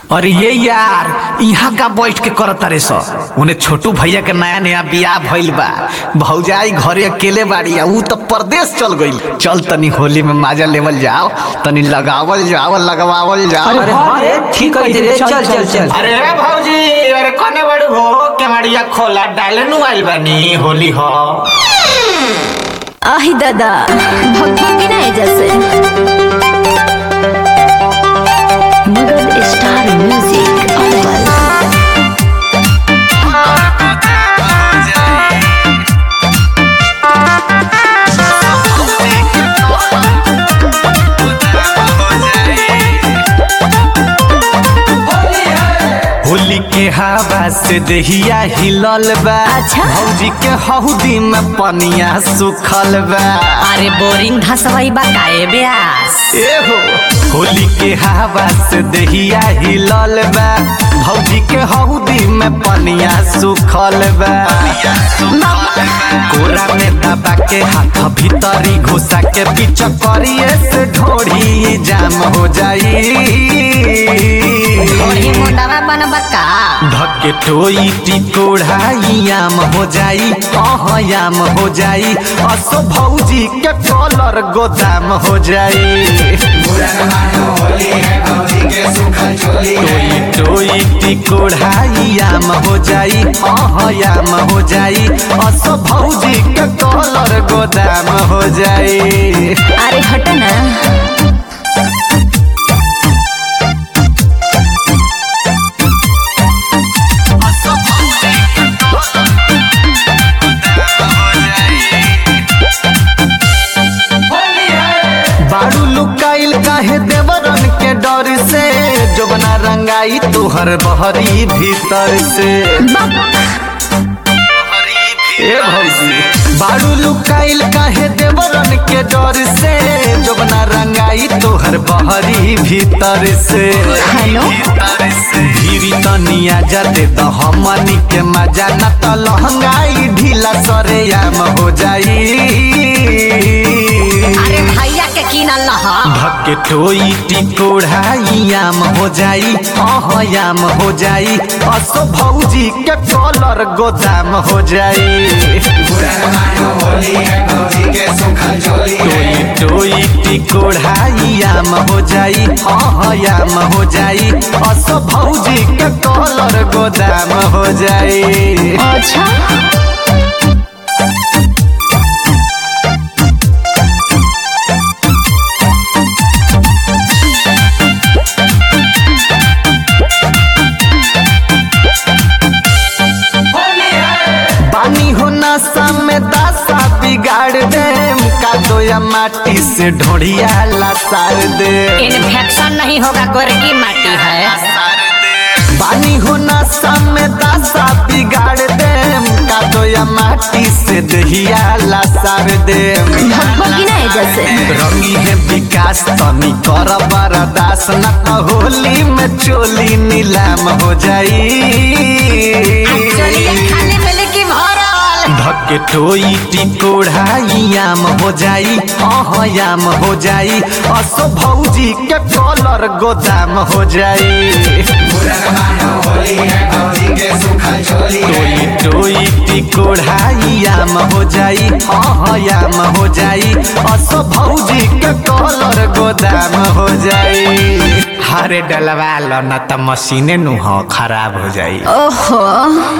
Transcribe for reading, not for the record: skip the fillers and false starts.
अरे ये यार यहाँ का बैठ के करत रे सो उन्हें छोटू भैया के नया नया बियाह भइल बा। भौजाई घरे अकेले बाड़ी ऊ तो परदेश चल गई। चल तनी होली में माजा लेवल जाओ, तनी लगावल जाओ, लगवावल जाओ। अरे हाँ ठीक है, चल चल चल। अरे भौजी, अरे कने बड़ हो केवाड़िया खोला डाले नु आइल बानी होली हो। आही दादा भक्ति नहीं जैसे मगध स्टार म्यूजिक अव्वल। होली के हवा से देहिया हिलल बा। अच्छा। भौजी के हौदी में पनिया सुखल बा। अरे बोरिंग धसवाई बा काए ब्यास। ए हो होली के हवा से देहिया हिलल बा। भौजी के हौदी में पनिया सुखल बा। कोरा में दबा के हाथ भीतरी घुसा के पीछे करिए से ढोड़ी जाम हो जाई। ओही मुंडावा बनबा का धक्के टोई टिकोढ़ाई हो जाई। याम हो जाई। असो भौजी के कलर गोदाम हो जाई। टोई टोई टिकोढ़ाई हो जाई। याम हो जाई। असो भौजी के कलर गोदाम हो जाई। अरे हट ना। बारू लुकाइल काहे देवरन के डर से, जो बना रंगाई तुहर बहरी भीतर से। ए भौजी बारू लुकाइल काहे देवरन के डर से, जो बना रंगाई तुहर बहरी भीतर से। हेलो धीरी तनिया जाते तो हमनी के मजा न तो लहंगाई ढीला सरेआम हो जाई। अरे भैया के किनल लहा धक्के टोई टिकोढ़ाई हो जाई। याम हो जाई। असो भौजी के कलर गोदाम हो जाई। टोई टोई टिकोढ़ाई हो जाई। याम हो जाई। असो भौजी के कलर गोदाम हो जाई। अच्छा पानी हो नशा में दशा बिगाड़ दे। का दोया माटी से ढोड़िया लासार दे। इन्फेक्शन नहीं होगा, गोरकी माटी है। पानी हो नशा में दशा बिगाड़ दे। का दोया माटी से दहिया लासार दे। भक्ति नहीं जैसे रंगी है विकास तनी कर बरदास न तो होली में चोली नीलाम हो जाई। चलिए खाने में लेके भरल धक्के टोई टिकोढ़ाई हो जाई। याम हो जाई। असो भौजी के कलर गोदाम हो जाई। टोई टोई टिकोढ़ाई हो जाई। याम हो जाई। असो भौजी के कलर गोदाम हो जाई। हरे डलवा लो न त मशीने नु खराब हो जाई। ओहो।